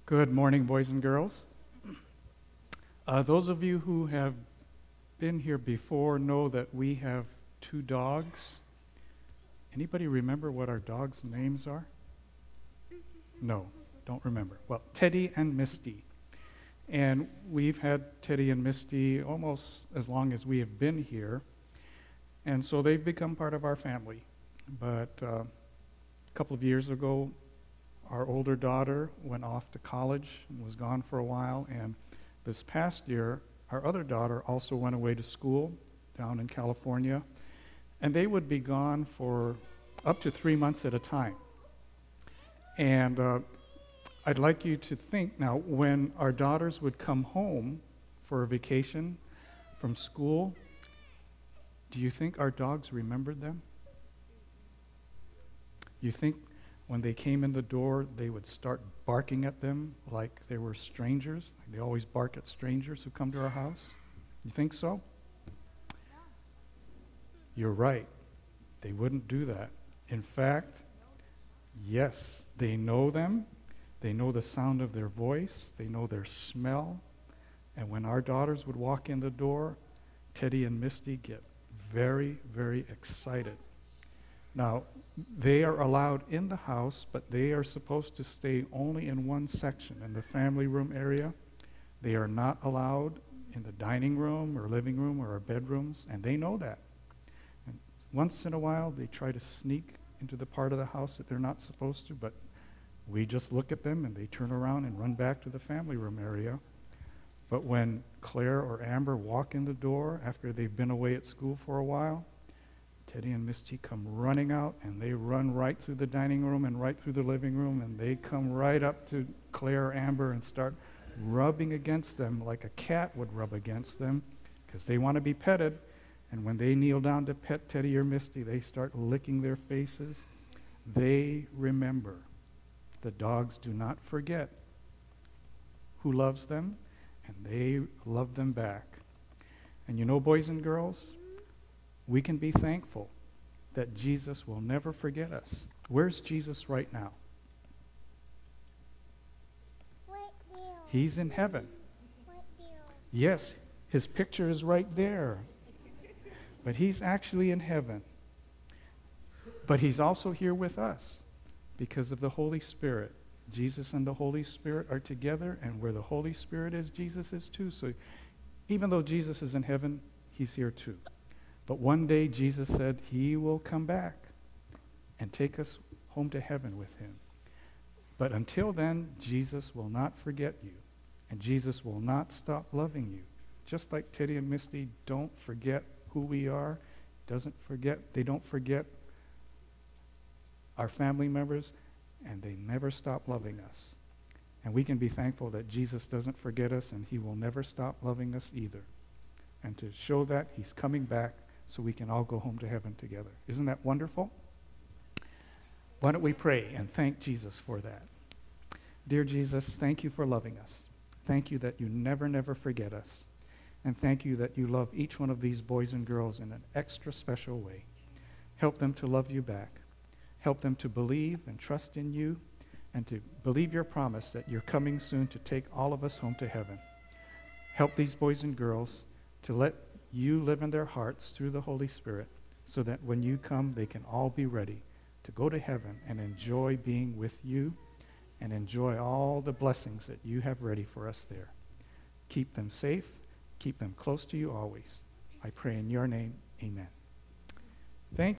Good morning, boys and girls. Those of you who have been here before know that we have two dogs. Anybody remember what our dogs' names are? No, don't remember. Well, Teddy and Misty. And we've had Teddy and Misty almost as long as we have been here. And so they've become part of our family. But a couple of years ago, our older daughter went off to college and was gone for a while. And this past year, our other daughter also went away to school down in California. And they would be gone for up to 3 months at a time. And I'd like you to think now, when our daughters would come home for a vacation from school, do you think our dogs remembered them? You think when they came in the door, they would start barking at them like they were strangers? They always bark at strangers who come to our house. You think so? You're right. They wouldn't do that. In fact, yes, they know them. They know the sound of their voice. They know their smell. And when our daughters would walk in the door, Teddy and Misty get very, very excited. Now, they are allowed in the house, but they are supposed to stay only in one section, in the family room area. They are not allowed in the dining room or living room or our bedrooms, and they know that. And once in a while, they try to sneak into the part of the house that they're not supposed to, but we just look at them and they turn around and run back to the family room area. But when Claire or Amber walk in the door after they've been away at school for a while, Teddy and Misty come running out, and they run right through the dining room and right through the living room, and they come right up to Claire or Amber and start rubbing against them like a cat would rub against them because they want to be petted. And when they kneel down to pet Teddy or Misty, they start licking their faces. They remember. The dogs do not forget who loves them, and they love them back. And you know, boys and girls, we can be thankful that Jesus will never forget us. Where's Jesus right now? He's in heaven. Yes, his picture is right there. But he's actually in heaven. But he's also here with us because of the Holy Spirit. Jesus and the Holy Spirit are together, and where the Holy Spirit is, Jesus is too. So even though Jesus is in heaven, he's here too. But one day Jesus said he will come back and take us home to heaven with him. But until then, Jesus will not forget you, and Jesus will not stop loving you. Just like Teddy and Misty don't forget who we are, they don't forget our family members, and they never stop loving us. And we can be thankful that Jesus doesn't forget us, and he will never stop loving us either. And to show that, he's coming back so we can all go home to heaven together. Isn't that wonderful? Why don't we pray and thank Jesus for that? Dear Jesus, thank you for loving us. Thank you that you never, never forget us. And thank you that you love each one of these boys and girls in an extra special way. Help them to love you back. Help them to believe and trust in you, and to believe your promise that you're coming soon to take all of us home to heaven. Help these boys and girls to let you live in their hearts through the Holy Spirit, so that when you come, they can all be ready to go to heaven and enjoy being with you and enjoy all the blessings that you have ready for us there. Keep them safe. Keep them close to you always. I pray in your name, amen. Thank